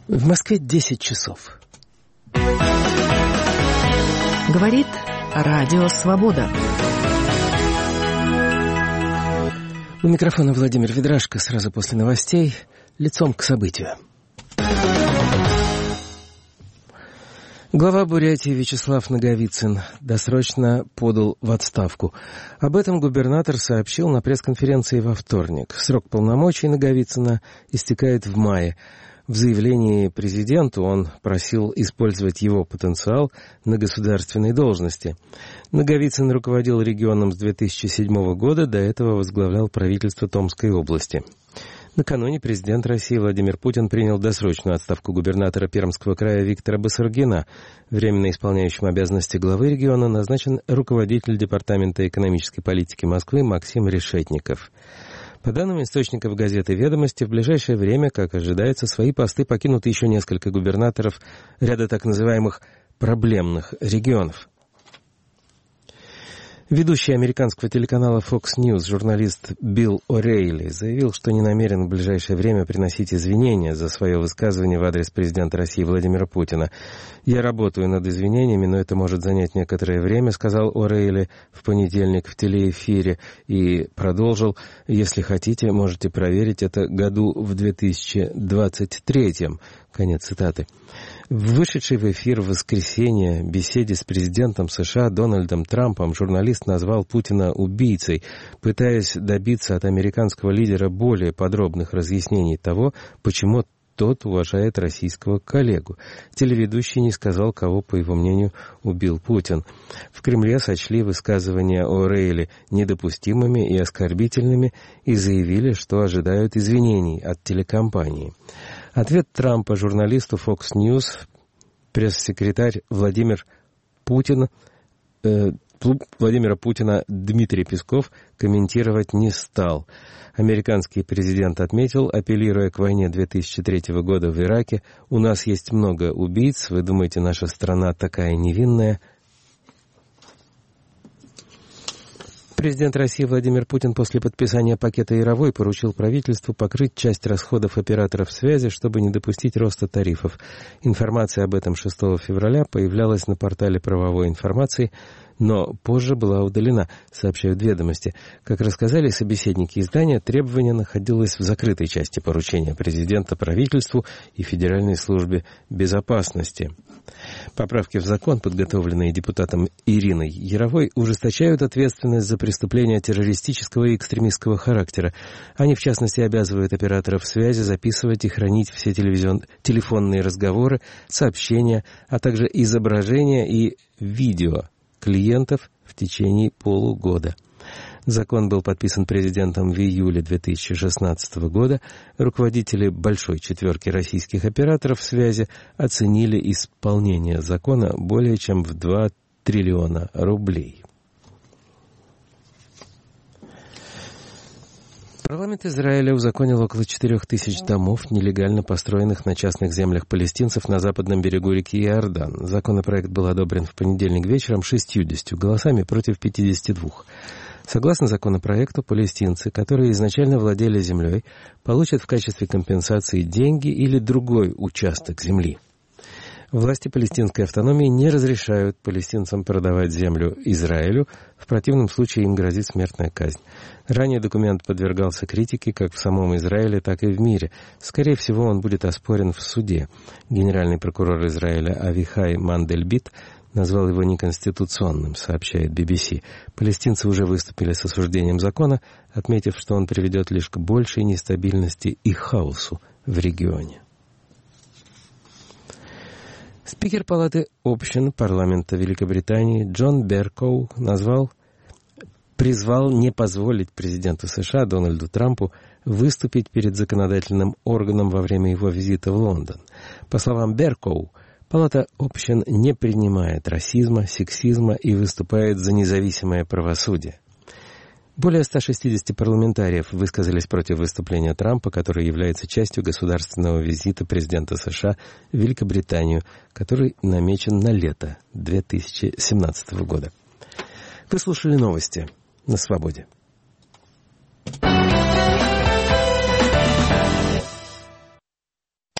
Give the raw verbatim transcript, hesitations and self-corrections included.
В Москве десять часов. Говорит Радио Свобода. У микрофона Владимир Ведрашко. Сразу после новостей лицом к событию. Глава Бурятии Вячеслав Наговицын досрочно подал в отставку. Об этом губернатор сообщил на пресс-конференции во вторник. Срок полномочий Наговицына истекает в мае. В заявлении президенту он просил использовать его потенциал на государственной должности. Наговицын руководил регионом с две тысячи седьмого года, до этого возглавлял правительство Томской области. Накануне президент России Владимир Путин принял досрочную отставку губернатора Пермского края Виктора Басаргина. Временно исполняющим обязанности главы региона назначен руководитель Департамента экономической политики Москвы Максим Решетников. По данным источников газеты «Ведомости», в ближайшее время, как ожидается, свои посты покинут еще несколько губернаторов ряда так называемых «проблемных регионов». Ведущий американского телеканала Fox News журналист Билл О'Рейли заявил, что не намерен в ближайшее время приносить извинения за свое высказывание в адрес президента России Владимира Путина. «Я работаю над извинениями, но это может занять некоторое время», — сказал О'Рейли в понедельник в телеэфире и продолжил: «Если хотите, можете проверить это году в две тысячи двадцать третьем». Конец цитаты. В вышедшей в эфир в воскресенье беседе с президентом США Дональдом Трампом журналист назвал Путина убийцей, пытаясь добиться от американского лидера более подробных разъяснений того, почему тот уважает российского коллегу. Телеведущий не сказал, кого, по его мнению, убил Путин. В Кремле сочли высказывания О'Рейли недопустимыми и оскорбительными и заявили, что ожидают извинений от телекомпании. Ответ Трампа журналисту Fox News пресс-секретарь Владимир Путин, э, Владимира Путина Дмитрий Песков комментировать не стал. Американский президент отметил, апеллируя к войне две тысячи третьего года в Ираке: «У нас есть много убийц, вы думаете, наша страна такая невинная?» Президент России Владимир Путин после подписания пакета Яровой поручил правительству покрыть часть расходов операторов связи, чтобы не допустить роста тарифов. Информация об этом шестого февраля появлялась на портале правовой информации, но позже была удалена, сообщают «Ведомости». Как рассказали собеседники издания, требование находилось в закрытой части поручения президента правительству и Федеральной службе безопасности. Поправки в закон, подготовленные депутатом Ириной Яровой, ужесточают ответственность за преступления террористического и экстремистского характера. Они, в частности, обязывают операторов связи записывать и хранить все телевизион... телефонные разговоры, сообщения, а также изображения и видео клиентов в течение полугода. Закон был подписан президентом в июле две тысячи шестнадцатого года. Руководители большой четверки российских операторов связи оценили исполнение закона более чем в два триллиона рублей. Парламент Израиля узаконил около четырех тысяч домов, нелегально построенных на частных землях палестинцев на западном берегу реки Иордан. Законопроект был одобрен в понедельник вечером шестьюдесятью голосами против пятидесяти двух. Согласно законопроекту, палестинцы, которые изначально владели землей, получат в качестве компенсации деньги или другой участок земли. Власти палестинской автономии не разрешают палестинцам продавать землю Израилю, в противном случае им грозит смертная казнь. Ранее документ подвергался критике как в самом Израиле, так и в мире. Скорее всего, он будет оспорен в суде. Генеральный прокурор Израиля Авихай Мандельбит назвал его неконституционным, сообщает би би си. Палестинцы уже выступили с осуждением закона, отметив, что он приведет лишь к большей нестабильности и хаосу в регионе. Спикер Палаты общин парламента Великобритании Джон Беркоу назвал, призвал не позволить президенту США Дональду Трампу выступить перед законодательным органом во время его визита в Лондон. По словам Беркоу, Палата общин не принимает расизма, сексизма и выступает за независимое правосудие. Более ста шестидесяти парламентариев высказались против выступления Трампа, который является частью государственного визита президента США в Великобританию, который намечен на лето две тысячи семнадцатого года. Вы слушали новости на Свободе.